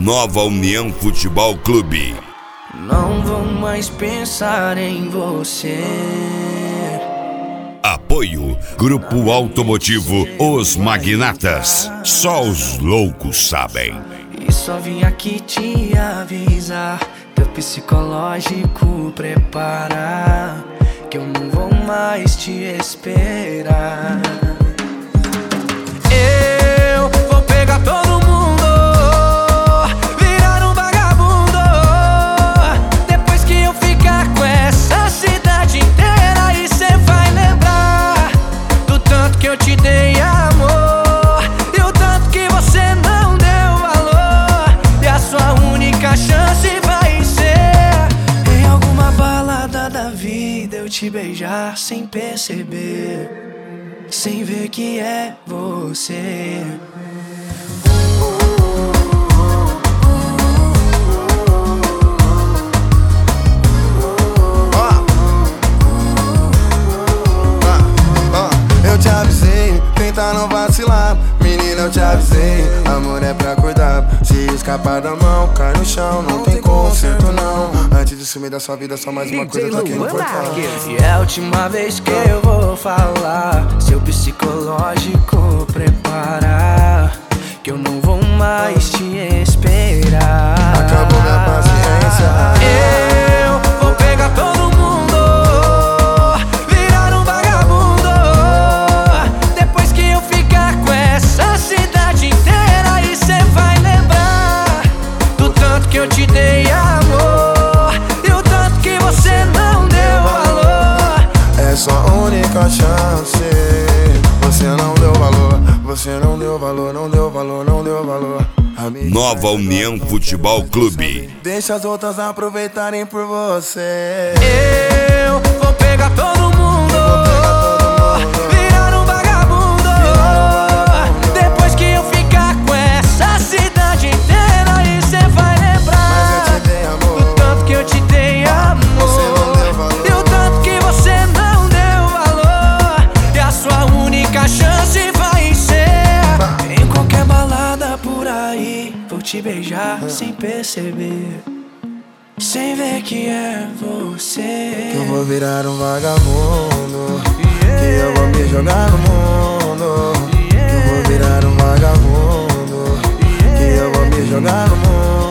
Nova União Futebol Clube. Não vou mais pensar em você. Apoio Grupo Automotivo Os Magnatas. Só os loucos sabem. E só vim aqui te avisar, teu psicológico prepara, que eu não vou mais te esperar. Eu vou pegar todo mundo, virar um vagabundo, depois que eu ficar com essa cidade inteira. E cê vai lembrar do tanto que eu te dei amor, e o tanto que você não deu valor. E a sua única chance vai ser em alguma balada da vida eu te beijar sem perceber, sem ver que é você. Eu te avisei, tenta não vacilar. Menina, eu te avisei, amor é pra cuidar. Se escapar da mão, cai no chão, não tem conserto não. Antes de sumir da sua vida, só mais uma coisa, tô aqui no portão. E é a última vez que eu vou falar, seu psicológico preparar, que eu não vou mais te esperar. Acabou minha paciência. Eu vou pegar todo mundo, virar um vagabundo, depois que eu ficar com essa cidade inteira. E cê vai lembrar do tanto que eu te dei amor, e o tanto que você não deu valor. É sua única chance. Você não deu valor, você não deu valor, não deu valor, não deu valor. Nova União Futebol Clube. Deixa as outras aproveitarem por você. Eu vou pegar todo mundo, virar um vagabundo, depois que eu ficar com essa cidade inteira. E cê vai lembrar Mas eu te dei amor, do tanto que eu te dei amor, você não deu valor, e o tanto que você não deu valor. E a sua única chance vai ser em qualquer balada por aí, vou te beijar sem perceber, sem ver que é você. que eu vou virar um vagabundo, que eu vou me jogar no mundo, que eu vou virar um vagabundo, que eu vou me jogar no mundo.